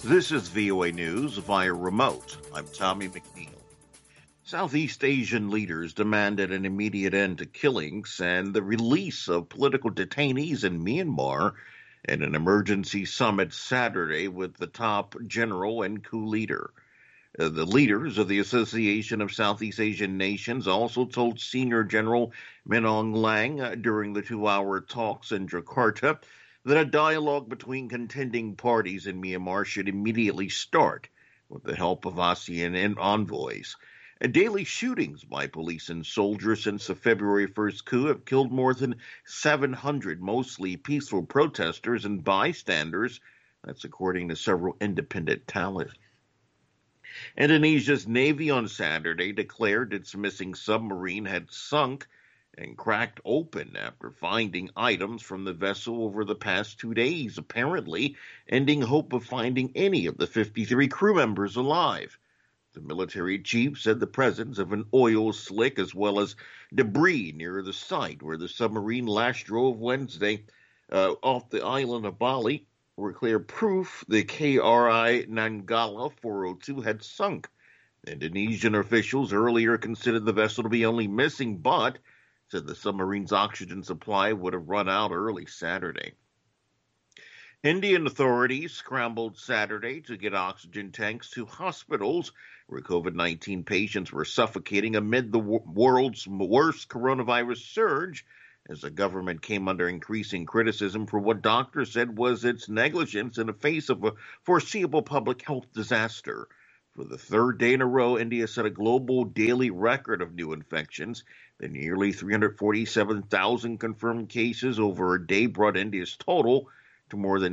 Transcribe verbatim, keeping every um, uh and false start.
This is V O A News via remote. I'm Tommy McNeil. Southeast Asian leaders demanded an immediate end to killings and the release of political detainees in Myanmar at an emergency summit Saturday with the top general and coup leader. Uh, the leaders of the Association of Southeast Asian Nations also told Senior General Min Aung Hlaing uh, during the two-hour talks in Jakarta that a dialogue between contending parties in Myanmar should immediately start with the help of ASEAN envoys. And daily shootings by police and soldiers since the February first coup have killed more than seven hundred, mostly peaceful protesters and bystanders. That's according to several independent tallies. Indonesia's Navy on Saturday declared its missing submarine had sunk and cracked open after finding items from the vessel over the past two days, apparently ending hope of finding any of the fifty-three crew members alive. The military chief said the presence of an oil slick as well as debris near the site where the submarine last drove Wednesday uh, off the island of Bali were clear proof the K R I Nanggala four oh two had sunk. Indonesian officials earlier considered the vessel to be only missing, but said the submarine's oxygen supply would have run out early Saturday. Indian authorities scrambled Saturday to get oxygen tanks to hospitals where COVID nineteen patients were suffocating amid the world's worst coronavirus surge, as the government came under increasing criticism for what doctors said was its negligence in the face of a foreseeable public health disaster. For the third day in a row, India set a global daily record of new infections. The nearly three hundred forty-seven thousand confirmed cases over a day brought India's total to more than